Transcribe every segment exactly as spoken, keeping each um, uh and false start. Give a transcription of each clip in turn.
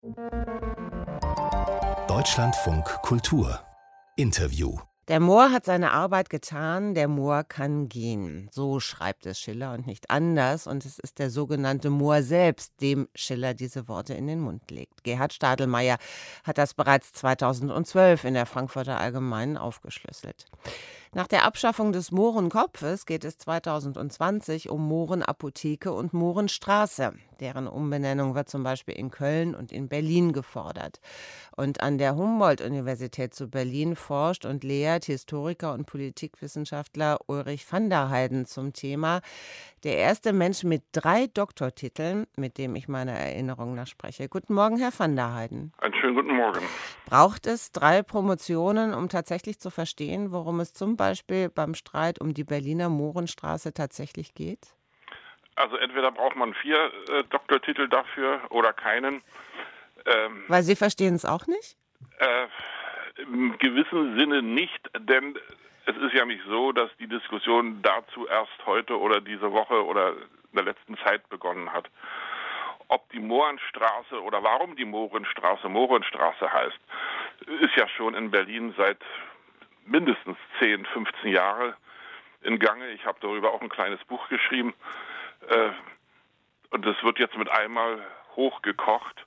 Deutschlandfunk Kultur Interview. Der Moor hat seine Arbeit getan, der Moor kann gehen. So schreibt es Schiller und nicht anders. Und es ist der sogenannte Moor selbst, dem Schiller diese Worte in den Mund legt. Gerhard Stadelmeier hat das bereits zweitausendzwölf in der Frankfurter Allgemeinen aufgeschlüsselt. Nach der Abschaffung des Mohrenkopfes geht es zweitausendzwanzig um Mohrenapotheke und Mohrenstraße. Deren Umbenennung wird zum Beispiel in Köln und in Berlin gefordert. Und an der Humboldt-Universität zu Berlin forscht und lehrt Historiker und Politikwissenschaftler Ulrich van der Heyden zum Thema. Der erste Mensch mit drei Doktortiteln, mit dem ich meiner Erinnerung nach spreche. Guten Morgen, Herr van der Heyden. Einen schönen guten Morgen. Braucht es drei Promotionen, um tatsächlich zu verstehen, worum es zum Beispiel beim Streit um die Berliner Mohrenstraße tatsächlich geht? Also entweder braucht man vier äh, Doktortitel dafür oder keinen. Ähm, Weil Sie verstehen es auch nicht? Äh, Im gewissen Sinne nicht, denn es ist ja nicht so, dass die Diskussion dazu erst heute oder diese Woche oder in der letzten Zeit begonnen hat. Ob die Mohrenstraße oder warum die Mohrenstraße Mohrenstraße heißt, ist ja schon in Berlin seit mindestens zehn, fünfzehn Jahren in Gange. Ich habe darüber auch ein kleines Buch geschrieben. Äh, und es wird jetzt mit einmal hochgekocht,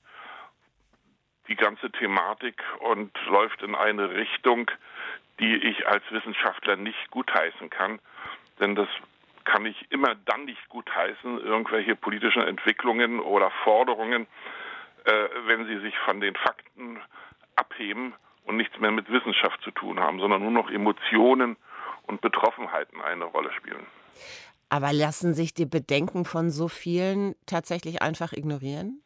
die ganze Thematik, und läuft in eine Richtung, die ich als Wissenschaftler nicht gutheißen kann. Denn das kann ich immer dann nicht gutheißen, irgendwelche politischen Entwicklungen oder Forderungen, äh, wenn sie sich von den Fakten abheben und nichts mehr mit Wissenschaft zu tun haben, sondern nur noch Emotionen und Betroffenheiten eine Rolle spielen. Aber lassen sich die Bedenken von so vielen tatsächlich einfach ignorieren?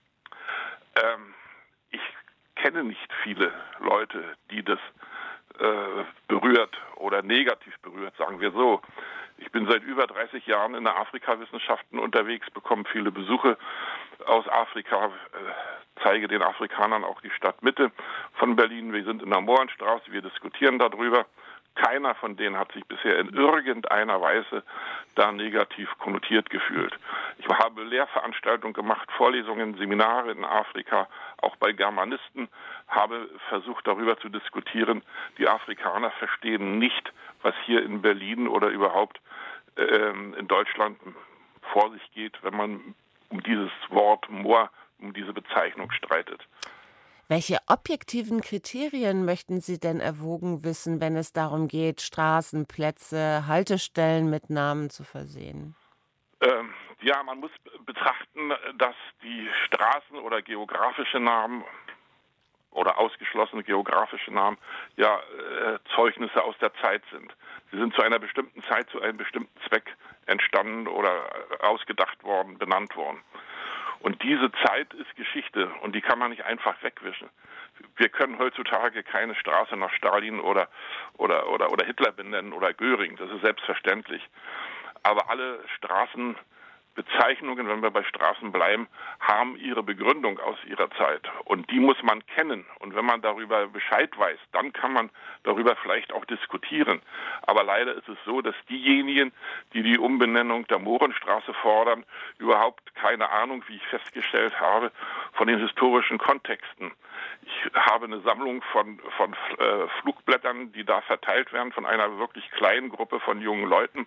Ähm, ich kenne nicht viele Leute, die das äh, berührt oder negativ berührt, sagen wir so. Ich bin seit über dreißig Jahren in der Afrikawissenschaften unterwegs, bekomme viele Besuche aus Afrika, äh, zeige den Afrikanern auch die Stadtmitte von Berlin. Wir sind in der Mohrenstraße, wir diskutieren darüber. Keiner von denen hat sich bisher in irgendeiner Weise da negativ konnotiert gefühlt. Ich habe Lehrveranstaltungen gemacht, Vorlesungen, Seminare in Afrika, auch bei Germanisten, habe versucht darüber zu diskutieren. Die Afrikaner verstehen nicht, was hier in Berlin oder überhaupt ähm, in Deutschland vor sich geht, wenn man um dieses Wort Moor, um diese Bezeichnung streitet. Welche objektiven Kriterien möchten Sie denn erwogen wissen, wenn es darum geht, Straßen, Plätze, Haltestellen mit Namen zu versehen? Ähm, ja, man muss betrachten, dass die Straßen oder geografische Namen oder ausgeschlossene geografische Namen ja äh, Zeugnisse aus der Zeit sind. Sie sind zu einer bestimmten Zeit, zu einem bestimmten Zweck entstanden oder ausgedacht worden, benannt worden. Und diese Zeit ist Geschichte und die kann man nicht einfach wegwischen. Wir können heutzutage keine Straße nach Stalin oder, oder, oder, oder Hitler benennen oder Göring, das ist selbstverständlich. Aber alle Straßenbezeichnungen, wenn wir bei Straßen bleiben, haben ihre Begründung aus ihrer Zeit. Und die muss man kennen. Und wenn man darüber Bescheid weiß, dann kann man darüber vielleicht auch diskutieren. Aber leider ist es so, dass diejenigen, die die Umbenennung der Mohrenstraße fordern, überhaupt keine Ahnung, wie ich festgestellt habe, von den historischen Kontexten. Ich habe eine Sammlung von, von äh, Flugblättern, die da verteilt werden von einer wirklich kleinen Gruppe von jungen Leuten.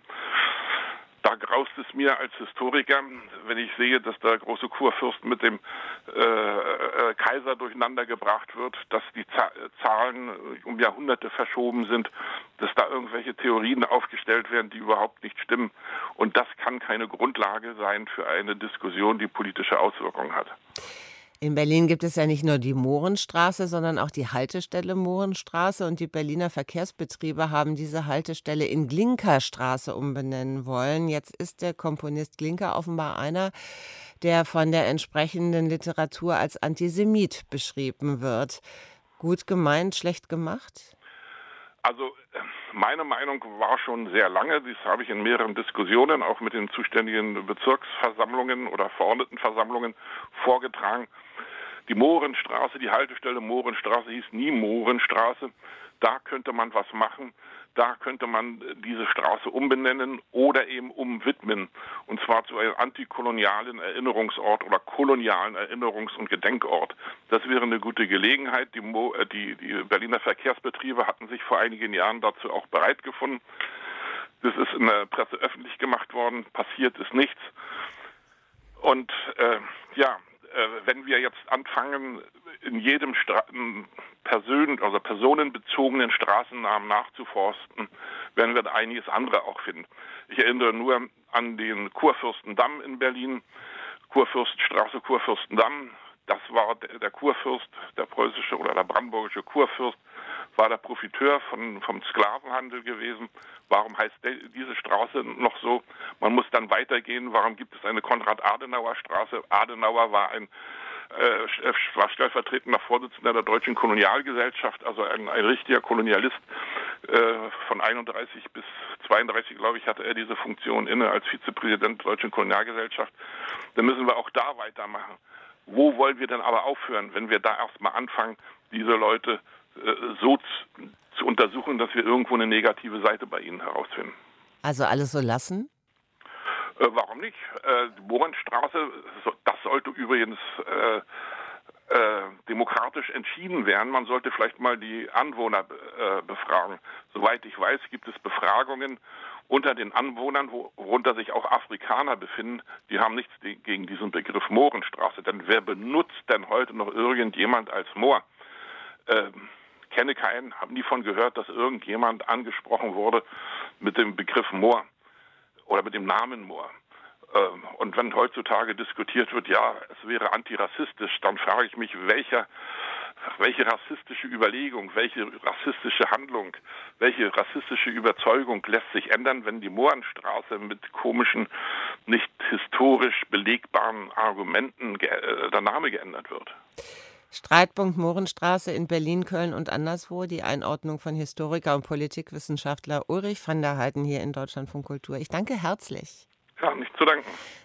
Da graust es mir als Historiker, wenn ich sehe, dass der große Kurfürst mit dem äh, äh, Kaiser durcheinander gebracht wird, dass die Z- Zahlen um Jahrhunderte verschoben sind, dass da irgendwelche Theorien aufgestellt werden, die überhaupt nicht stimmen. Und das kann keine Grundlage sein für eine Diskussion, die politische Auswirkungen hat. In Berlin gibt es ja nicht nur die Mohrenstraße, sondern auch die Haltestelle Mohrenstraße. Und die Berliner Verkehrsbetriebe haben diese Haltestelle in Glinka-Straße umbenennen wollen. Jetzt ist der Komponist Glinka offenbar einer, der von der entsprechenden Literatur als Antisemit beschrieben wird. Gut gemeint, schlecht gemacht? Also meine Meinung war schon sehr lange, das habe ich in mehreren Diskussionen auch mit den zuständigen Bezirksversammlungen oder Verordnetenversammlungen vorgetragen. Die Mohrenstraße, die Haltestelle Mohrenstraße hieß nie Mohrenstraße. Da könnte man was machen. Da könnte man diese Straße umbenennen oder eben umwidmen. Und zwar zu einem antikolonialen Erinnerungsort oder kolonialen Erinnerungs- und Gedenkort. Das wäre eine gute Gelegenheit. Die, Mo- äh, die, die Berliner Verkehrsbetriebe hatten sich vor einigen Jahren dazu auch bereit gefunden. Das ist in der Presse öffentlich gemacht worden. Passiert ist nichts. Und äh, ja, äh, wenn wir jetzt anfangen, in jedem Stra- Person, also personenbezogenen Straßennamen nachzuforsten, werden wir da einiges andere auch finden. Ich erinnere nur an den Kurfürstendamm in Berlin, Kurfürstenstraße, Kurfürstendamm. Das war der, der Kurfürst, der preußische oder der brandenburgische Kurfürst, war der Profiteur von, vom Sklavenhandel gewesen. Warum heißt de, diese Straße noch so? Man muss dann weitergehen. Warum gibt es eine Konrad-Adenauer-Straße? Adenauer war ein äh, war stellvertretender Vorsitzender der Deutschen Kolonialgesellschaft, also ein, ein richtiger Kolonialist. Äh, von einunddreißig bis zweiunddreißig, glaube ich, hatte er diese Funktion inne als Vizepräsident der Deutschen Kolonialgesellschaft. Dann müssen wir auch da weitermachen. Wo wollen wir denn aber aufhören, wenn wir da erstmal anfangen, diese Leute äh, so zu, zu untersuchen, dass wir irgendwo eine negative Seite bei ihnen herausfinden? Also alles so lassen? Äh, warum nicht? Äh, die Mohrenstraße, so, das sollte übrigens äh, äh, demokratisch entschieden werden. Man sollte vielleicht mal die Anwohner äh, befragen. Soweit ich weiß, gibt es Befragungen unter den Anwohnern, worunter sich auch Afrikaner befinden. Die haben nichts gegen diesen Begriff Mohrenstraße. Denn wer benutzt denn heute noch irgendjemand als Moor? Äh, kenne keinen, habe nie von gehört, dass irgendjemand angesprochen wurde mit dem Begriff Moor oder mit dem Namen Moor. Und wenn heutzutage diskutiert wird, ja, es wäre antirassistisch, dann frage ich mich, welcher, welche rassistische Überlegung, welche rassistische Handlung, welche rassistische Überzeugung lässt sich ändern, wenn die Mohrenstraße mit komischen, nicht historisch belegbaren Argumenten ge- der Name geändert wird. Streitpunkt Mohrenstraße in Berlin, Köln und anderswo. Die Einordnung von Historiker und Politikwissenschaftler Ulrich van der Heiden hier in Deutschlandfunk Kultur. Ich danke herzlich. Ja, nicht zu danken.